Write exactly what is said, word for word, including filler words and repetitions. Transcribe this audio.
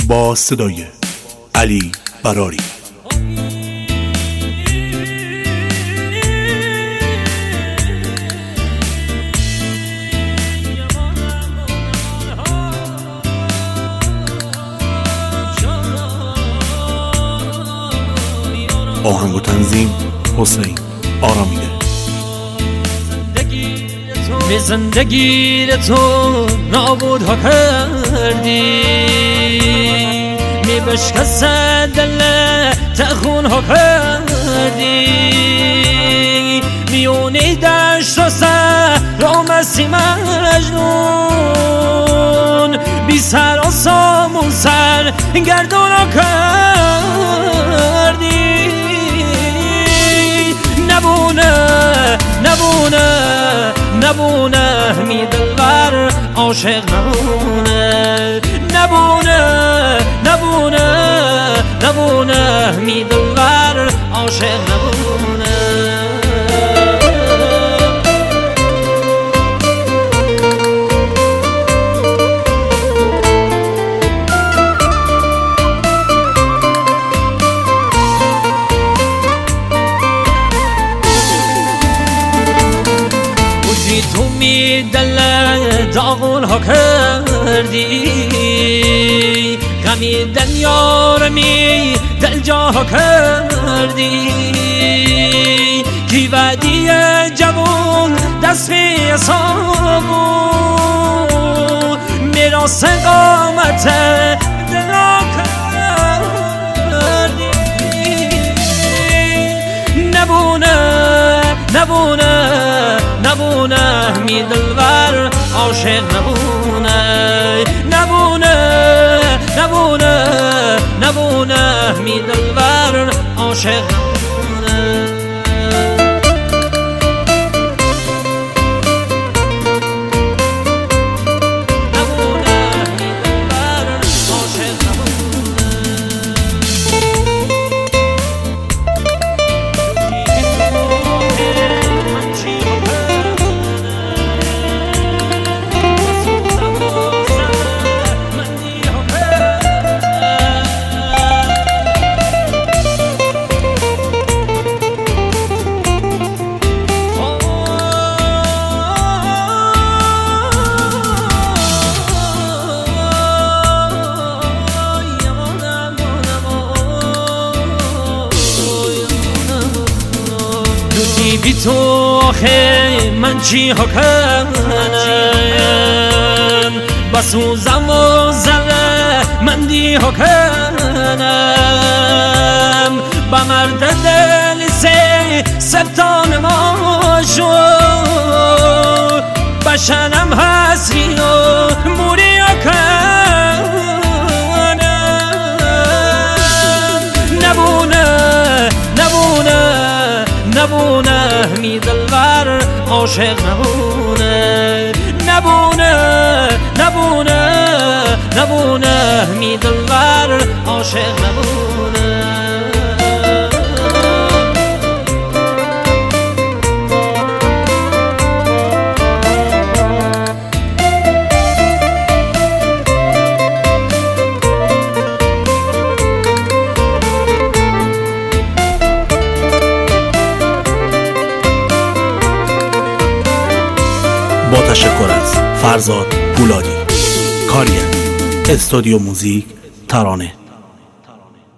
با صدای علی براری. آهنگ و تنظیم حسین آرامیده. به زندگی تو نابود ها کردی، می بشکست دل تخون ها کردی، میونی دشت و سر را مسی مجنون، بی سر و سامون سر گردون ها کردی. نبونه نبونه نبونه می دلبر عاشق نبونه، نبونه نبونه نبونه می دلبر عاشق نبونه. تو می دل داغون ها کردی، غمی دل یار می دل جا ها کردی، کی ودی جوون دست می سامون، میراث قامت دل ها کردی. نبونه نبونه نبونه می دلبر عاشق نبونه، نبونه نبونه نبونه می دلبر عاشق نبونه. بی تو آخه من چی ها کنم، بسوزم و زره مندی ها کنم، با مرد دل سه سبتان ما شد، بشنم حسری و موری ها کنم. نبونه نبونه نبونه می دلبر عاشق نبونه، نبونه نبونه نبونه می دلبر عاشق نبونه. با تشکر از فرزاد پولادی، کارگر، استودیو موزیک ترانه.